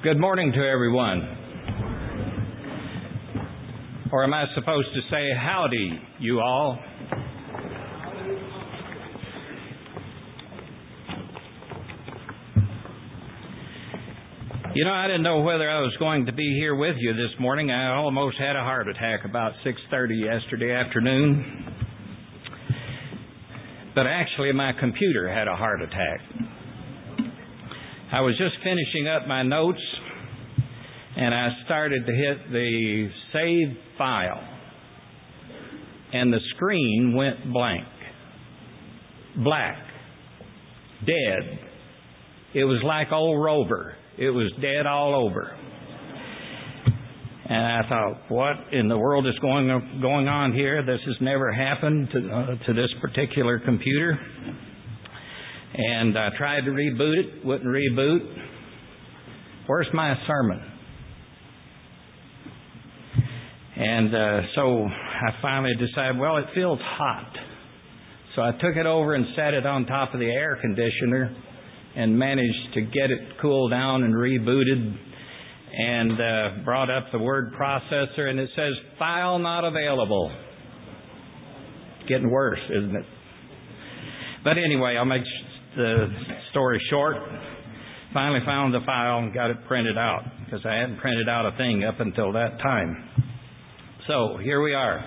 Good morning to everyone. Or am I supposed to say howdy, you all? You know, I didn't know whether I was going to be here with you this morning. I almost had a heart attack about 6:30 yesterday afternoon. But actually, my computer had a heart attack. I was just finishing up my notes, and I started to hit the save file, and the screen went blank, black, dead. It was like old Rover. It was dead all over. And I thought, what in the world is going on here? This has never happened to this particular computer. And I tried to reboot it, wouldn't reboot. Where's my sermon? And so I finally decided, well, it feels hot. So I took it over and set it on top of the air conditioner and managed to get it cooled down and rebooted, and brought up the word processor, and it says, file not available. It's getting worse, isn't it? But anyway, I'll make the story short. Finally found the file and got it printed out, because I hadn't printed out a thing up until that time. So here we are.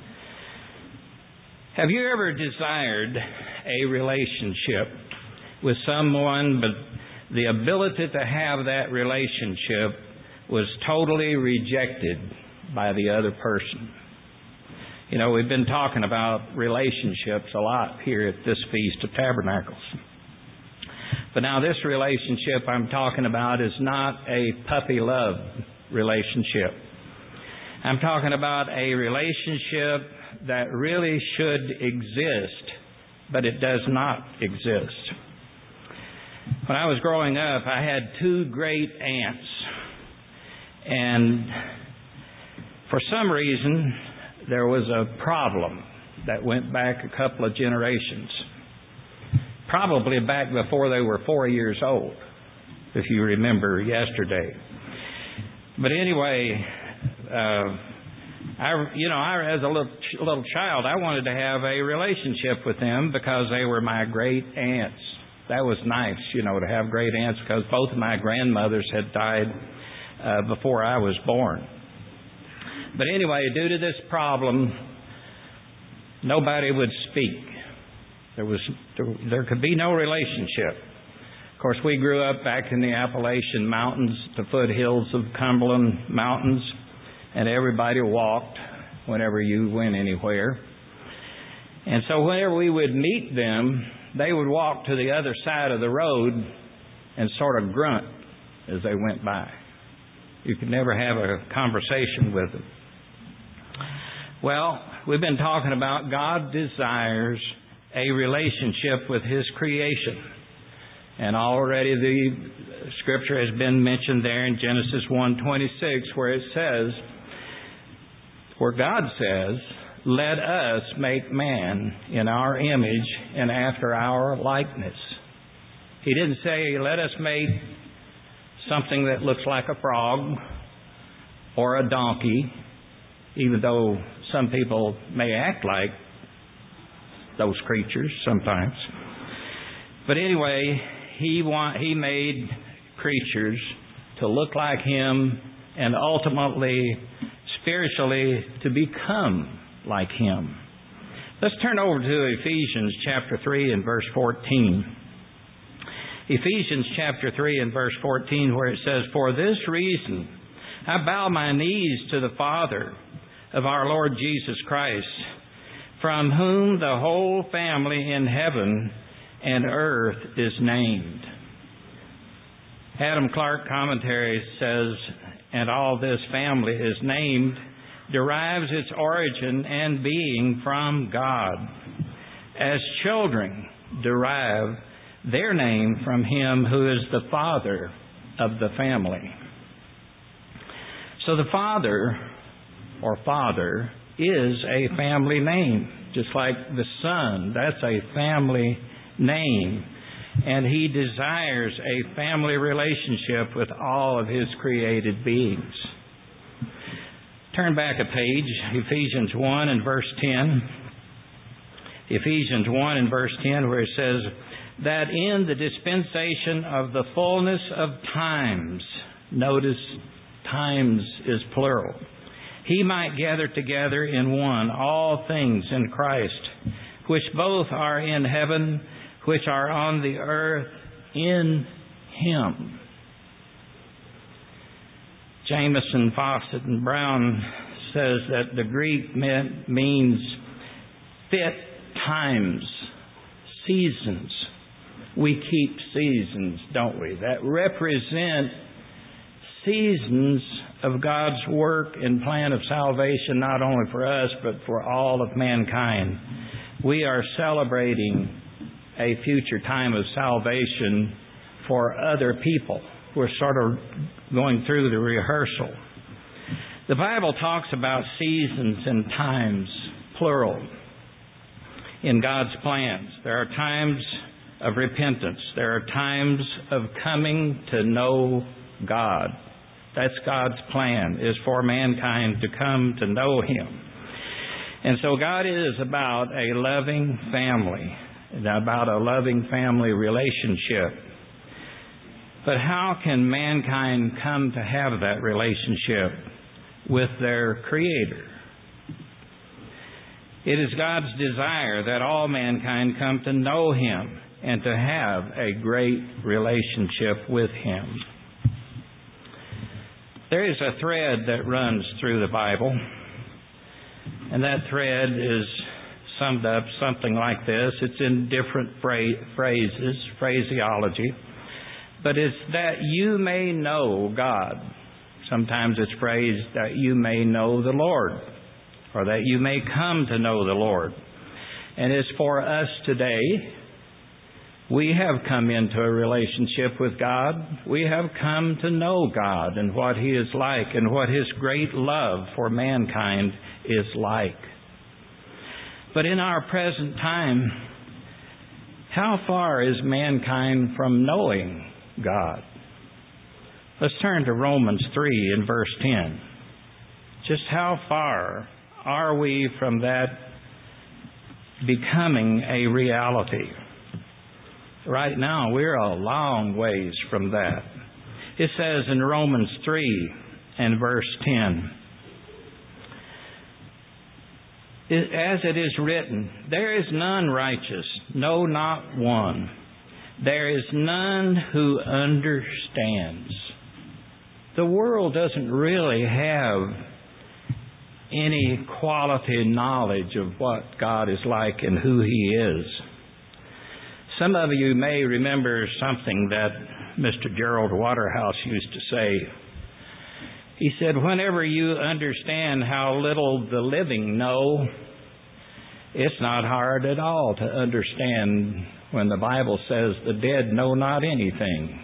Have you ever desired a relationship with someone, but the ability to have that relationship was totally rejected by the other person? You know, we've been talking about relationships a lot here at this Feast of Tabernacles. But now this relationship I'm talking about is not a puppy love relationship. I'm talking about a relationship that really should exist, but it does not exist. When I was growing up, I had two great aunts. And for some reason, there was a problem that went back a couple of generations. Probably back before they were 4 years old, if you remember yesterday. But anyway, I as a little child, I wanted to have a relationship with them because they were my great aunts. That was nice, to have great aunts, because both of my grandmothers had died before I was born. But anyway, due to this problem, nobody would speak. There could be no relationship. Of course, we grew up back in the Appalachian Mountains, the foothills of Cumberland Mountains, and everybody walked whenever you went anywhere. And so whenever we would meet them, they would walk to the other side of the road and sort of grunt as they went by. You could never have a conversation with them. Well, we've been talking about God desires a relationship with His creation. And already the scripture has been mentioned there in Genesis 1:26, where God says, let us make man in our image and after our likeness. He didn't say, let us make something that looks like a frog or a donkey, even though some people may act like those creatures sometimes. But anyway, He made creatures to look like Him and ultimately, spiritually, to become like Him. Let's turn over to Ephesians chapter 3 and verse 14. Ephesians chapter 3 and verse 14, where it says, for this reason I bow my knees to the Father of our Lord Jesus Christ, from whom the whole family in heaven and earth is named. Adam Clark commentary says, and all this family is named, derives its origin and being from God, as children derive their name from Him who is the Father of the family. So the Father, or Father, is a family name, just like the Son. That's a family name. and He desires a family relationship with all of His created beings. Turn back a page, Ephesians 1 and verse 10. Ephesians 1 and verse 10, where it says, that in the dispensation of the fullness of times, notice times is plural, He might gather together in one all things in Christ, which both are in heaven, which are on the earth in Him. Jameson, Fawcett, and Brown says that the Greek means fit times, seasons. We keep seasons, don't we? That represent seasons of God's work and plan of salvation, not only for us, but for all of mankind. We are celebrating a future time of salvation for other people. We're sort of going through the rehearsal. The Bible talks about seasons and times, plural, in God's plans. There are times of repentance. There are times of coming to know God. That's God's plan, is for mankind to come to know Him. And so God is about a loving family, about a loving family relationship. But how can mankind come to have that relationship with their Creator? It is God's desire that all mankind come to know Him and to have a great relationship with Him. There is a thread that runs through the Bible, and that thread is summed up something like this. It's in different phraseology, but it's that you may know God. Sometimes it's phrased that you may know the Lord, or that you may come to know the Lord. And it's for us today. We have come into a relationship with God. We have come to know God and what He is like and what His great love for mankind is like. But in our present time, how far is mankind from knowing God? Let's turn to Romans 3 and verse 10. Just how far are we from that becoming a reality? Right now, we're a long ways from that. It says in Romans 3 and verse 10, as it is written, there is none righteous, no, not one. There is none who understands. The world doesn't really have any quality knowledge of what God is like and who He is. Some of you may remember something that Mr. Gerald Waterhouse used to say. He said, whenever you understand how little the living know, it's not hard at all to understand when the Bible says the dead know not anything.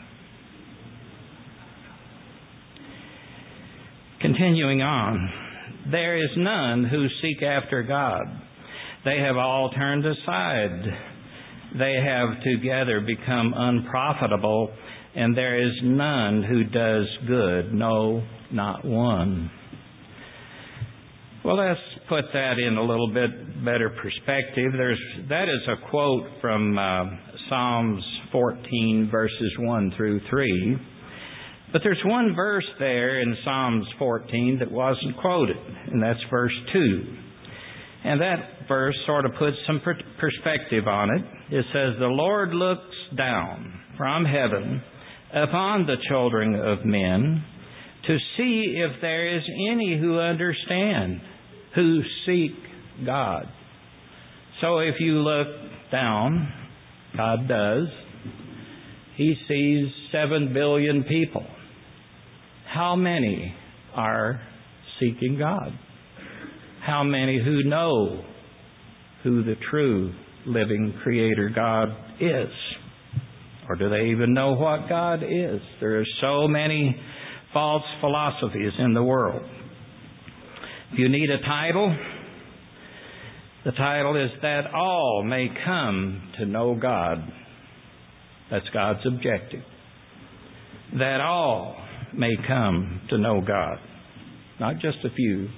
Continuing on, there is none who seek after God. They have all turned aside. They have together become unprofitable, and there is none who does good, no, not one. Well, let's put that in a little bit better perspective. That is a quote from Psalms 14, verses 1 through 3. But there's one verse there in Psalms 14 that wasn't quoted, and that's verse 2. And that verse sort of puts some perspective on it. It says, the Lord looks down from heaven upon the children of men to see if there is any who understand, who seek God. So if you look down, God does, He sees 7 billion people. How many are seeking God? How many who know who the true living Creator God is? Or do they even know what God is? There are so many false philosophies in the world. If you need a title, the title is That All May Come to Know God. That's God's objective. That all may come to know God, not just a few.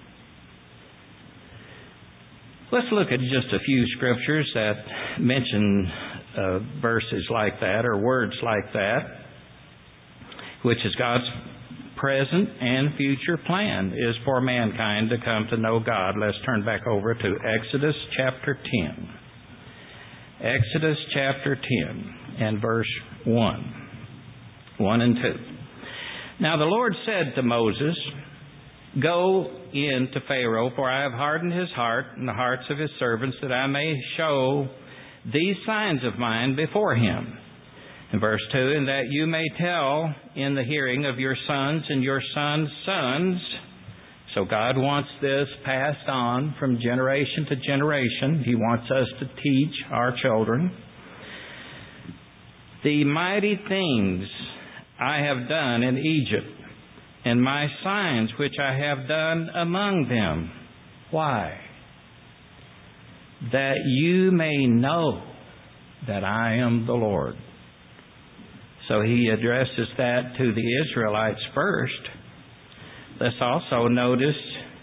Let's look at just a few scriptures that mention verses like that or words like that, which is God's present and future plan is for mankind to come to know God. Let's turn back over to Exodus chapter 10. Exodus chapter 10 and verse 1 and 2. Now the Lord said to Moses, "Go in to Pharaoh, for I have hardened his heart and the hearts of his servants, that I may show these signs of mine before him." In verse 2, "And that you may tell in the hearing of your sons and your sons' sons." So God wants this passed on from generation to generation. He wants us to teach our children. "The mighty things I have done in Egypt, and my signs which I have done among them." Why? "That you may know that I am the Lord." So he addresses that to the Israelites first. Let's also notice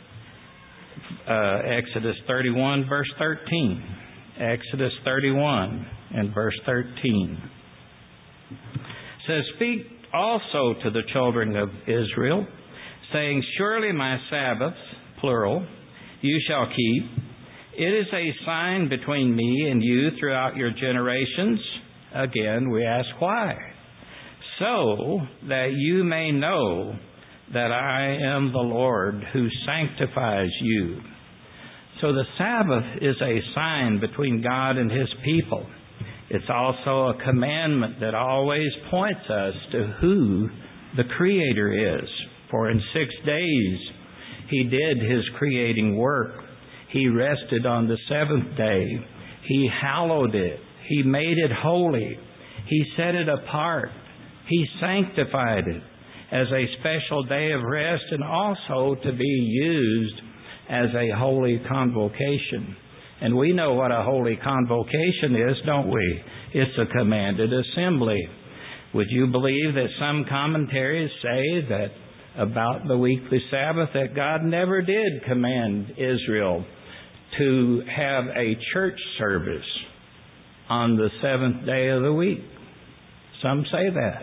Exodus 31 verse 13. Exodus 31 and verse 13. It says, "Speak also to the children of Israel, saying, Surely my Sabbaths," plural, "you shall keep. It is a sign between me and you throughout your generations." Again, we ask why? "So that you may know that I am the Lord who sanctifies you." So the Sabbath is a sign between God and His people. It's also a commandment that always points us to who the Creator is. For in 6 days He did His creating work. He rested on the seventh day. He hallowed it. He made it holy. He set it apart. He sanctified it as a special day of rest and also to be used as a holy convocation. And we know what a holy convocation is, don't we? It's a commanded assembly. Would you believe that some commentaries say that about the weekly Sabbath that God never did command Israel to have a church service on the seventh day of the week? Some say that.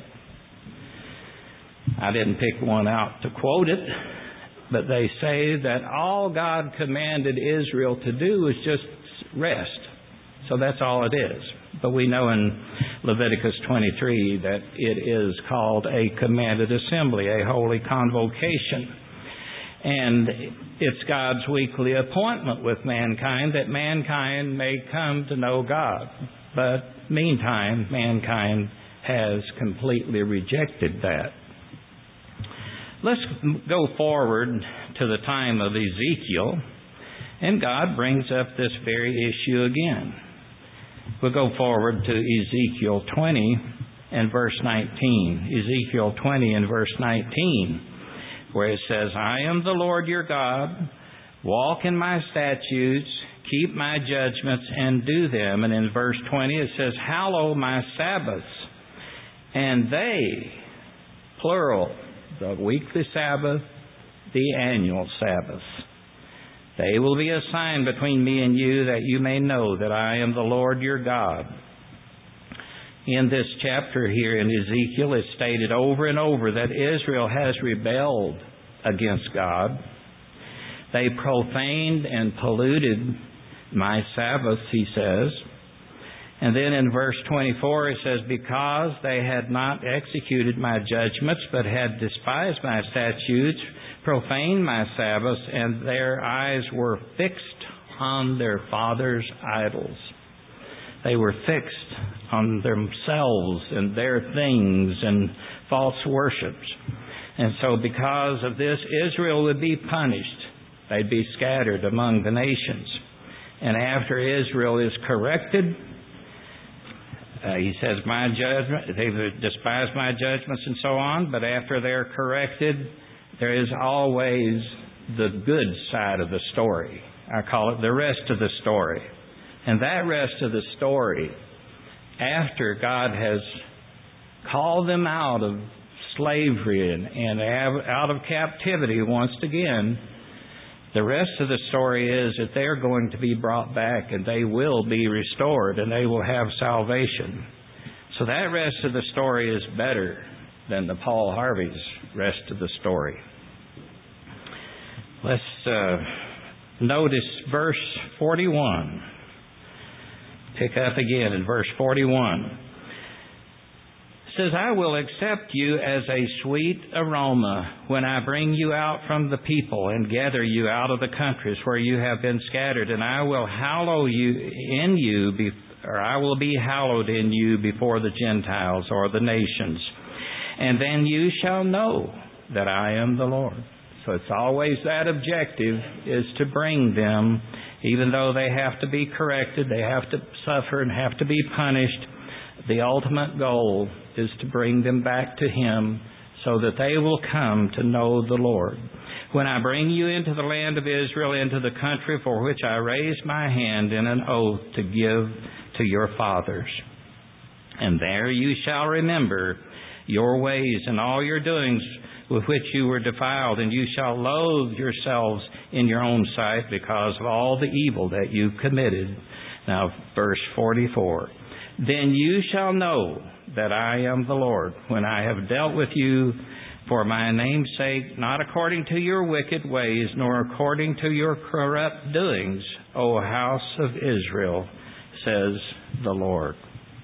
I didn't pick one out to quote it, but they say that all God commanded Israel to do was just rest. So that's all it is. But we know in Leviticus 23 that it is called a commanded assembly, a holy convocation. And it's God's weekly appointment with mankind that mankind may come to know God. But meantime, mankind has completely rejected that. Let's go forward to the time of Ezekiel, and God brings up this very issue again. We'll go forward to Ezekiel 20 and verse 19. Ezekiel 20 and verse 19, where it says, "I am the Lord your God. Walk in my statutes, keep my judgments, and do them." And in verse 20 it says, "Hallow my Sabbaths." And they, plural, the weekly Sabbath, the annual Sabbaths, "they will be a sign between me and you, that you may know that I am the Lord your God." In this chapter here in Ezekiel, it's stated over and over that Israel has rebelled against God. They profaned and polluted my Sabbaths, he says. And then in verse 24 it says, "Because they had not executed my judgments, but had despised my statutes, profaned my Sabbaths, and their eyes were fixed on their fathers' idols." They were fixed on themselves and their things and false worships. And so because of this, Israel would be punished. They'd be scattered among the nations. And after Israel is corrected, he says, "My judgment," they've despised my judgments and so on, but after they're corrected, there is always the good side of the story. I call it the rest of the story. And that rest of the story, after God has call them out of slavery and out of captivity once again. The rest of the story is that they're going to be brought back and they will be restored and they will have salvation. So that rest of the story is better than the Paul Harvey's rest of the story. Let's notice verse 41. Pick up again in verse 41. It says, I will accept you as a sweet aroma when I bring you out from the people and gather you out of the countries where you have been scattered, and I will hallow you in you, or I will be hallowed in you before the Gentiles or the nations. And then you shall know that I am the Lord. So it's always that objective, is to bring them, even though they have to be corrected, they have to suffer and have to be punished. The ultimate goal is to bring them back to Him so that they will come to know the Lord. When I bring you into the land of Israel, into the country for which I raised my hand in an oath to give to your fathers. And there you shall remember your ways and all your doings with which you were defiled, and you shall loathe yourselves in your own sight because of all the evil that you committed. Now, verse 44. Then you shall know that I am the Lord, when I have dealt with you for my name's sake, not according to your wicked ways, nor according to your corrupt doings, O house of Israel, says the Lord.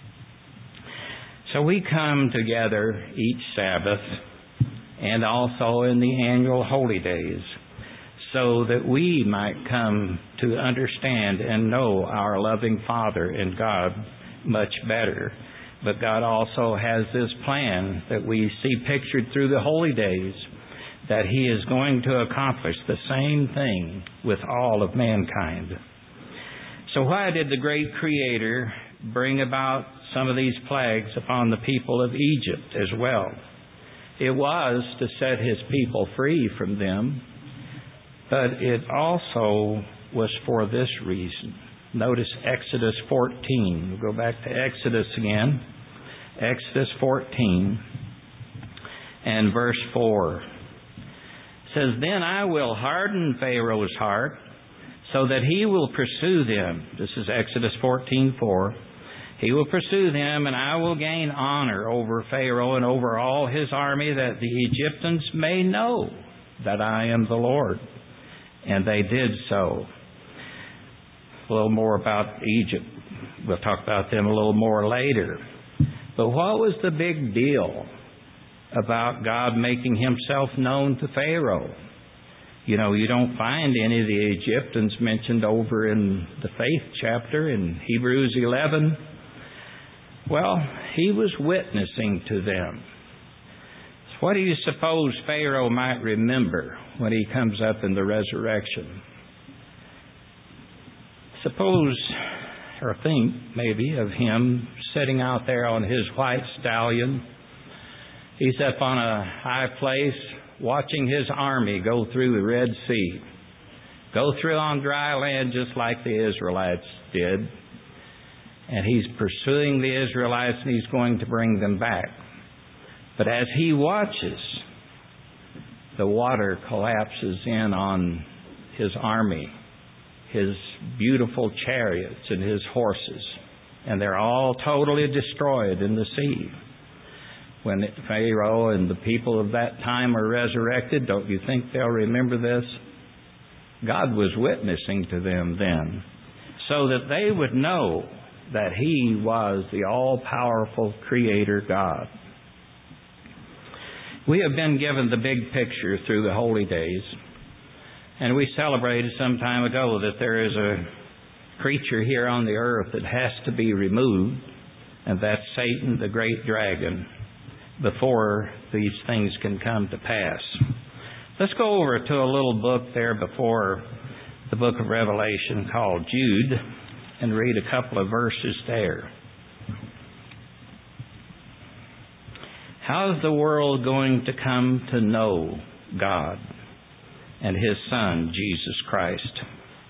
So we come together each Sabbath and also in the annual holy days so that we might come to understand and know our loving Father and God much better. But God also has this plan that we see pictured through the holy days, that He is going to accomplish the same thing with all of mankind. So why did the great Creator bring about some of these plagues upon the people of Egypt as well? It was to set His people free from them, but it also was for this reason. Notice Exodus 14. We'll go back to Exodus again. Exodus 14 and verse 4. It says, Then I will harden Pharaoh's heart so that he will pursue them. This is Exodus 14:4. He will pursue them, and I will gain honor over Pharaoh and over all his army, that the Egyptians may know that I am the Lord. And they did so. A little more about Egypt. We'll talk about them a little more later. But what was the big deal about God making Himself known to Pharaoh? You know, you don't find any of the Egyptians mentioned over in the faith chapter in Hebrews 11. Well, He was witnessing to them. So what do you suppose Pharaoh might remember when he comes up in the resurrection? Suppose, or think maybe, of him sitting out there on his white stallion. He's up on a high place watching his army go through the Red Sea, go through on dry land just like the Israelites did. And He's pursuing the Israelites, and He's going to bring them back. But as He watches, the water collapses in on His army, His beautiful chariots and His horses, and they're all totally destroyed in the sea. When Pharaoh and the people of that time are resurrected, don't you think they'll remember this? God was witnessing to them then, so that they would know that He was the all-powerful Creator God. We have been given the big picture through the holy days, and we celebrated some time ago that there is a creature here on the earth that has to be removed, and that's Satan, the great dragon, before these things can come to pass. Let's go over to a little book there before the book of Revelation called Jude, and read a couple of verses there. How is the world going to come to know God and His Son, Jesus Christ?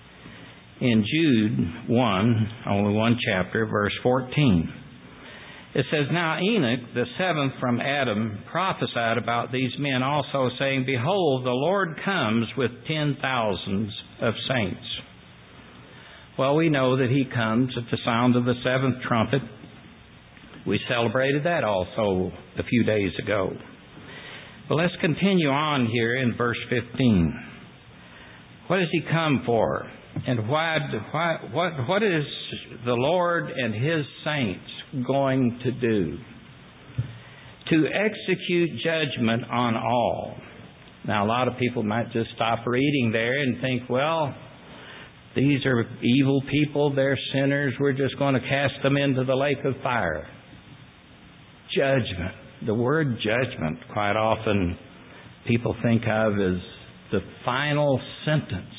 In Jude 1, only one chapter, verse 14, It says, "Now Enoch, the seventh from Adam, prophesied about these men also, saying, Behold, the Lord comes with 10,000s of saints." Well, we know that He comes at the sound of the seventh trumpet. We celebrated that also a few days ago. But let's continue on here in verse 15. What does He come for? And what is the Lord and His saints going to do? To execute judgment on all. Now, a lot of people might just stop reading there and think, well, these are evil people, they're sinners, we're just going to cast them into the lake of fire. Judgment. The word judgment, quite often people think of as the final sentence.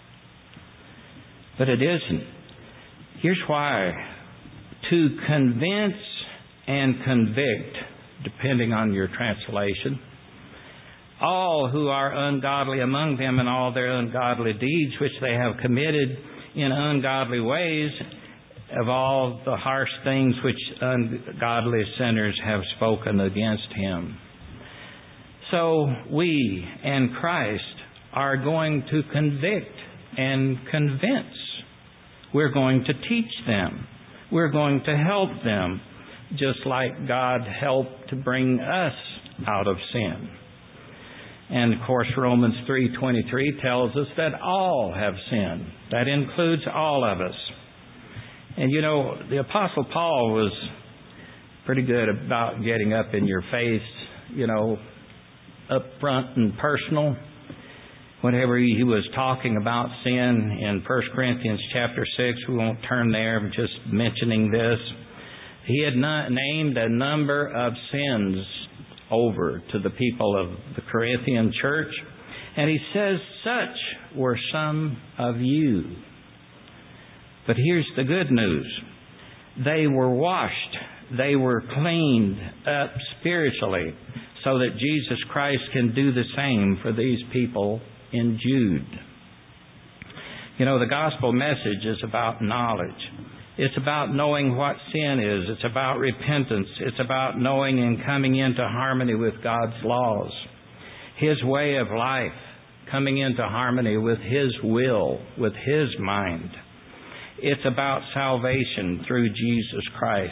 But it isn't. Here's why. To convince and convict, depending on your translation, all who are ungodly among them and all their ungodly deeds which they have committed in ungodly ways, of all the harsh things which ungodly sinners have spoken against Him. So we and Christ are going to convict and convince. We're going to teach them. We're going to help them, just like God helped to bring us out of sin. And of course, Romans 3:23 tells us that all have sinned. That includes all of us. And you know, the Apostle Paul was pretty good about getting up in your face, up front and personal. Whenever he was talking about sin in 1 Corinthians chapter 6, we won't turn there, I'm just mentioning this. He had named a number of sins over to the people of the Corinthian church. And he says, such were some of you. But here's the good news. They were washed. They were cleaned up spiritually so that Jesus Christ can do the same for these people in Jude. The gospel message is about knowledge. It's about knowing what sin is. It's about repentance. It's about knowing and coming into harmony with God's laws, His way of life, coming into harmony with His will, with His mind. It's about salvation through Jesus Christ.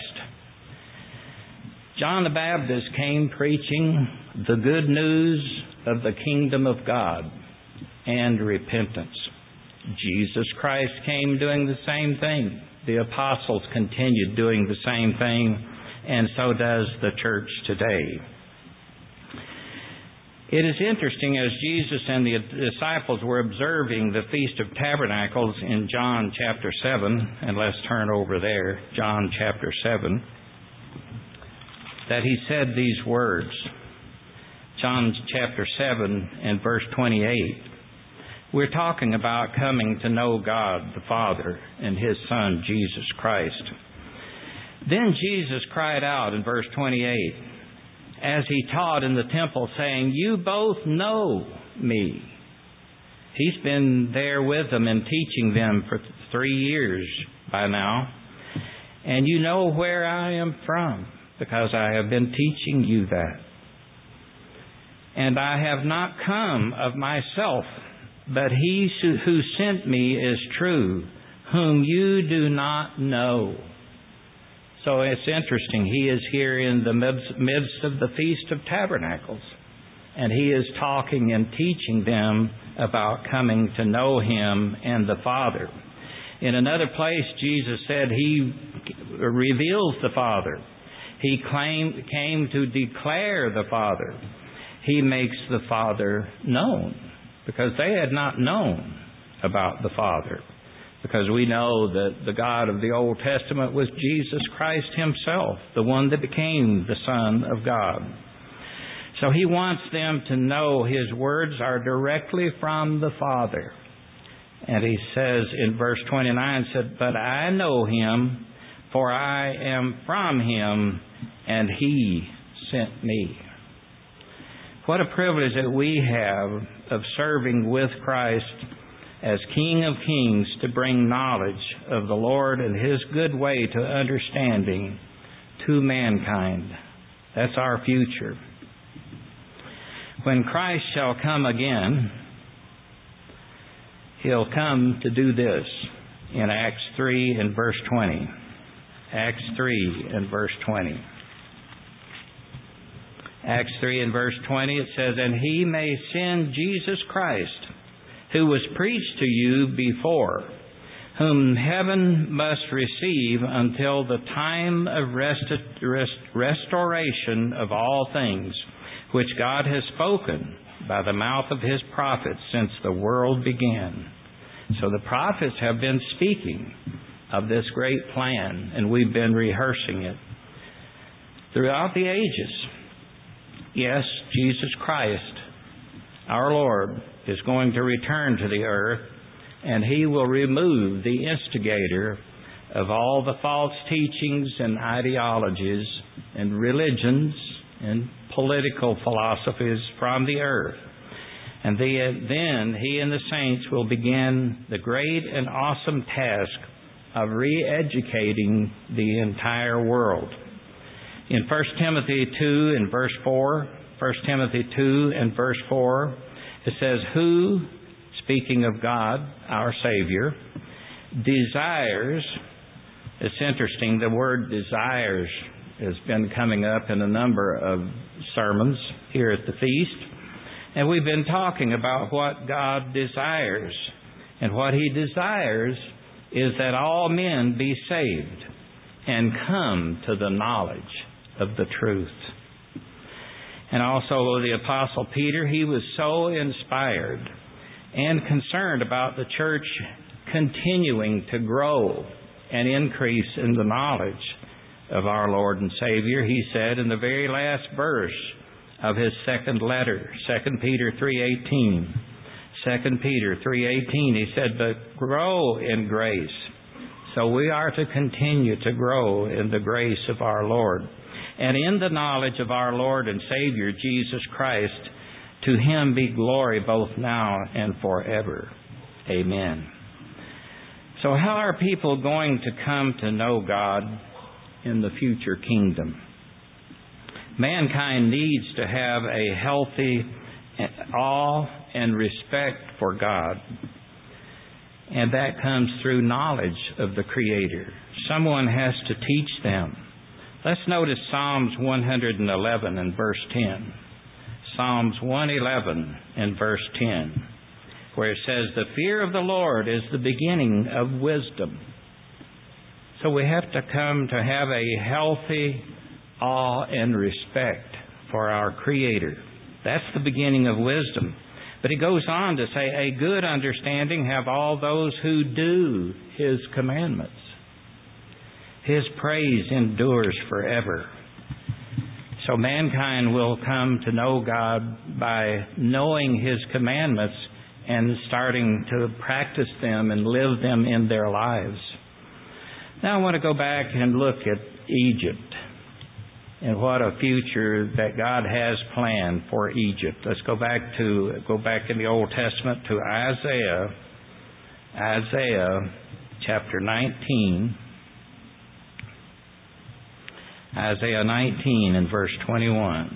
John the Baptist came preaching the good news of the kingdom of God and repentance. Jesus Christ came doing the same thing. The apostles continued doing the same thing, and so does the church today. It is interesting, as Jesus and the disciples were observing the Feast of Tabernacles in John chapter 7, and let's turn over there, John chapter 7, that He said these words. John chapter 7 and verse 28. We're talking about coming to know God the Father and His Son, Jesus Christ. Then Jesus cried out in verse 28, as He taught in the temple, saying, You both know me. He's been there with them and teaching them for 3 years by now. And you know where I am from, because I have been teaching you that. And I have not come of myself, but He who sent me is true, whom you do not know. So it's interesting. He is here in the midst of the Feast of Tabernacles. And He is talking and teaching them about coming to know Him and the Father. In another place, Jesus said He reveals the Father. He came to declare the Father. He makes the Father known, because they had not known about the Father. Because we know that the God of the Old Testament was Jesus Christ Himself, the one that became the Son of God. So He wants them to know His words are directly from the Father. And He says in verse 29, said, But I know Him, for I am from Him, and He sent me. What a privilege that we have of serving with Christ as King of Kings to bring knowledge of the Lord and His good way to understanding to mankind. That's our future. When Christ shall come again, He'll come to do this in Acts 3 and verse 20. Acts 3 and verse 20. Acts 3 and verse 20, it says, "And He may send Jesus Christ, who was preached to you before, whom heaven must receive until the time of restoration of all things, which God has spoken by the mouth of His prophets since the world began." So the prophets have been speaking of this great plan, and we've been rehearsing it throughout the ages. Yes, Jesus Christ, our Lord, is going to return to the earth, and He will remove the instigator of all the false teachings and ideologies and religions and political philosophies from the earth. And then He and the saints will begin the great and awesome task of re-educating the entire world. In 1 Timothy 2 and verse 4, 1 Timothy 2 and verse 4, it says, "Who," speaking of God, our Savior, "desires," it's interesting, the word desires has been coming up in a number of sermons here at the feast. And we've been talking about what God desires. And what He desires is that all men be saved and come to the knowledge of the truth. And also the Apostle Peter, he was so inspired and concerned about the church continuing to grow and increase in the knowledge of our Lord and Savior. He said in the very last verse of his second letter, 2 Peter 3:18. 2 Peter 3:18, he said, "But grow in grace." So we are to continue to grow in the grace of our Lord and in the knowledge of our Lord and Savior, Jesus Christ. To Him be glory both now and forever. Amen. So how are people going to come to know God in the future kingdom? Mankind needs to have a healthy awe and respect for God. And that comes through knowledge of the Creator. Someone has to teach them. Let's notice Psalms 111 and verse 10. Psalms 111 and verse 10, where it says, "The fear of the Lord is the beginning of wisdom." So we have to come to have a healthy awe and respect for our Creator. That's the beginning of wisdom. But it goes on to say, "A good understanding have all those who do His commandments." His praise endures forever. So mankind will come to know God by knowing His commandments and starting to practice them and live them in their lives. Now I want to go back and look at Egypt and what a future that God has planned for Egypt. Let's go back in the Old Testament to Isaiah chapter 19. Isaiah 19 and verse 21.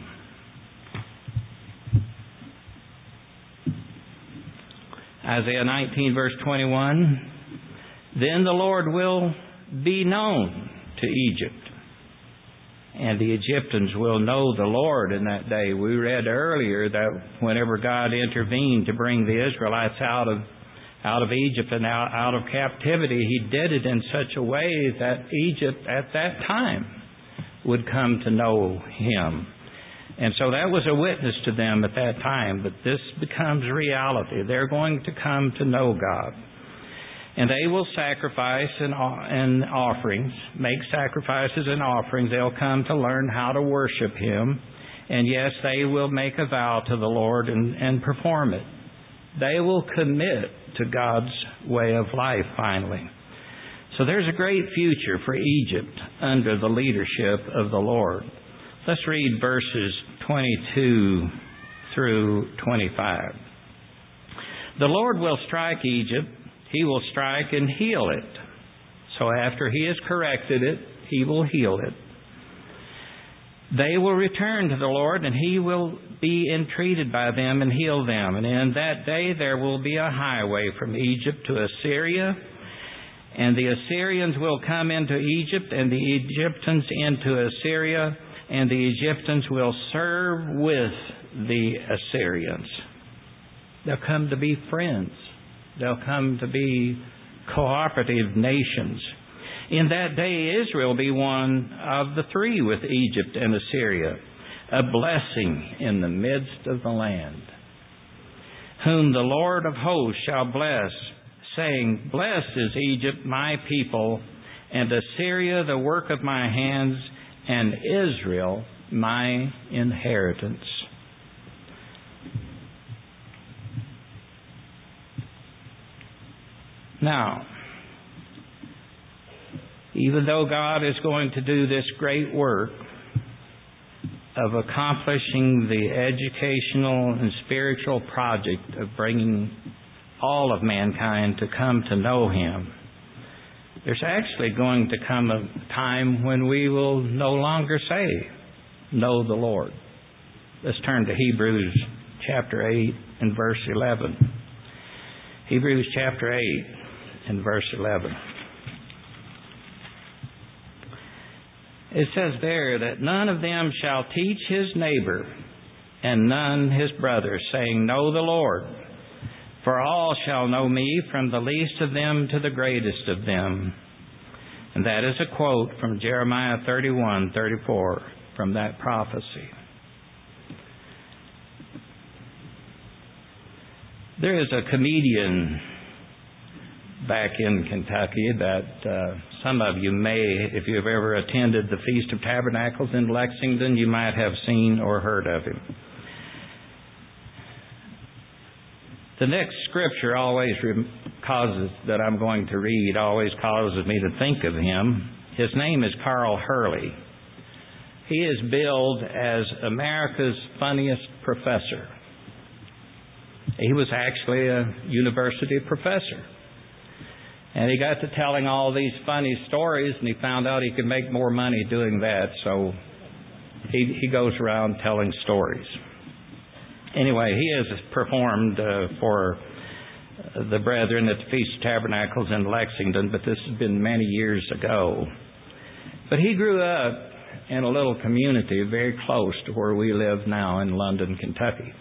Isaiah 19 verse 21. "Then the Lord will be known to Egypt, and the Egyptians will know the Lord in that day." We read earlier that whenever God intervened to bring the Israelites out of Egypt and out of captivity, He did it in such a way that Egypt at that time would come to know Him. And so that was a witness to them at that time. But this becomes reality. They're going to come to know God. And they will sacrifice and offerings, make sacrifices and offerings. They'll come to learn how to worship Him. And yes, they will make a vow to the Lord and perform it. They will commit to God's way of life finally. So there's a great future for Egypt under the leadership of the Lord. Let's read verses 22 through 25. "The Lord will strike Egypt. He will strike and heal it." So after He has corrected it, He will heal it. They will return to the Lord, and He will be entreated by them and heal them. And in that day there will be a highway from Egypt to Assyria, and the Assyrians will come into Egypt, and the Egyptians into Assyria, and the Egyptians will serve with the Assyrians. They'll come to be friends. They'll come to be cooperative nations. In that day Israel will be one of the three with Egypt and Assyria, a blessing in the midst of the land, whom the Lord of hosts shall bless, saying, Blessed is Egypt, my people, and Assyria, the work of my hands, and Israel, my inheritance. Now, even though God is going to do this great work of accomplishing the educational and spiritual project of bringing all of mankind to come to know Him, there's actually going to come a time when we will no longer say, know the Lord. Let's turn to Hebrews chapter 8 and verse 11. Hebrews chapter 8 and verse 11. It says there that none of them shall teach his neighbor and none his brother, saying, Know the Lord. For all shall know me, from the least of them to the greatest of them. And that is a quote from Jeremiah 31:34 from that prophecy. There is a comedian back in Kentucky that some of you may, if you've ever attended the Feast of Tabernacles in Lexington, you might have seen or heard of him. The next scripture always causes that I'm going to read always causes me to think of him. His name is Carl Hurley. He is billed as America's funniest professor. He was actually a university professor. And he got to telling all these funny stories, and he found out he could make more money doing that, so he goes around telling stories. Anyway, he has performed for the brethren at the Feast of Tabernacles in Lexington, but this has been many years ago. But he grew up in a little community very close to where we live now in London, Kentucky.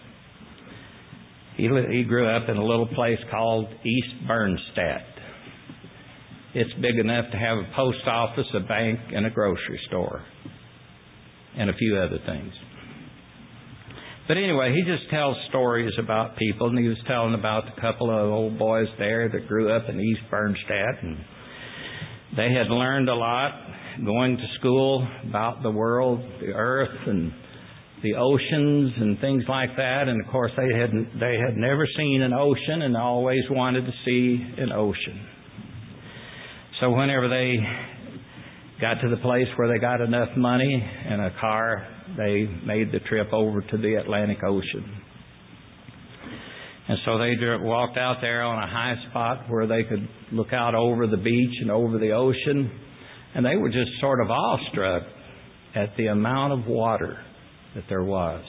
He grew up in a little place called East Bernstadt. It's big enough to have a post office, a bank, and a grocery store, and a few other things. But anyway, he just tells stories about people, and he was telling about a couple of old boys there that grew up in East Bernstadt, and they had learned a lot going to school about the world, the earth, and the oceans, and things like that. And of course, they had never seen an ocean, and always wanted to see an ocean. So whenever they got to the place where they got enough money and a car, they made the trip over to the Atlantic Ocean. And so they walked out there on a high spot where they could look out over the beach and over the ocean. And they were just sort of awestruck at the amount of water that there was.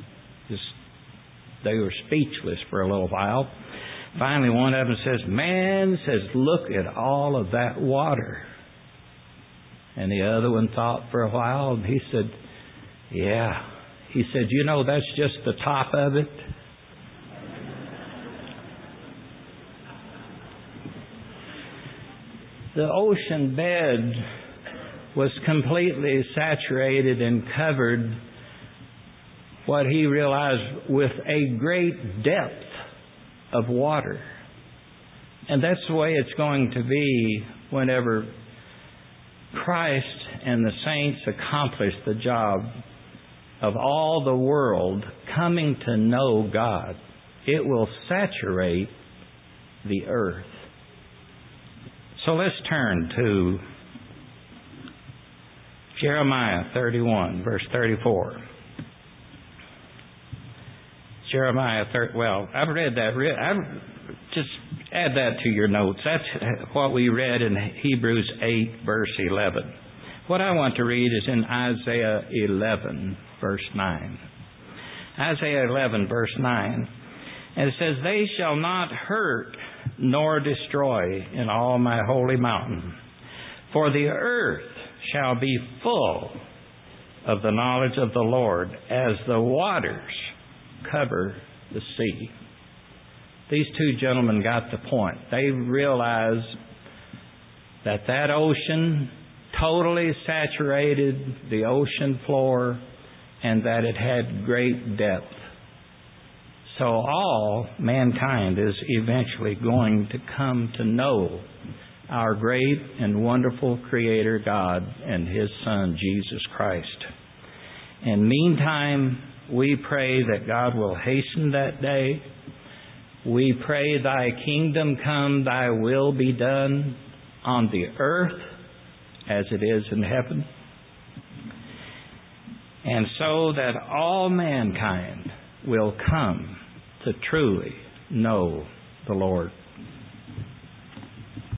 They were speechless for a little while. Finally, one of them says, Man, look at all of that water. And the other one thought for a while, and he said, Yeah. He said, that's just the top of it. The ocean bed was completely saturated and covered what he realized with a great depth of water. And that's the way it's going to be whenever Christ and the saints accomplish the job of all the world coming to know God. It will saturate the earth. So let's turn to Jeremiah 31, verse 34. I've read that. Just add that to your notes. That's what we read in Hebrews 8, verse 11. What I want to read is in Isaiah 11, verse 9. Isaiah 11, verse 9. And it says, "They shall not hurt nor destroy in all my holy mountain, for the earth shall be full of the knowledge of the Lord as the waters cover the sea." These two gentlemen got the point. They realized that that ocean totally saturated the ocean floor and that it had great depth. So all mankind is eventually going to come to know our great and wonderful Creator God and His Son, Jesus Christ. And meantime, we pray that God will hasten that day. We pray, "Thy kingdom come, Thy will be done on the earth as it is in heaven." And so that all mankind will come to truly know the Lord.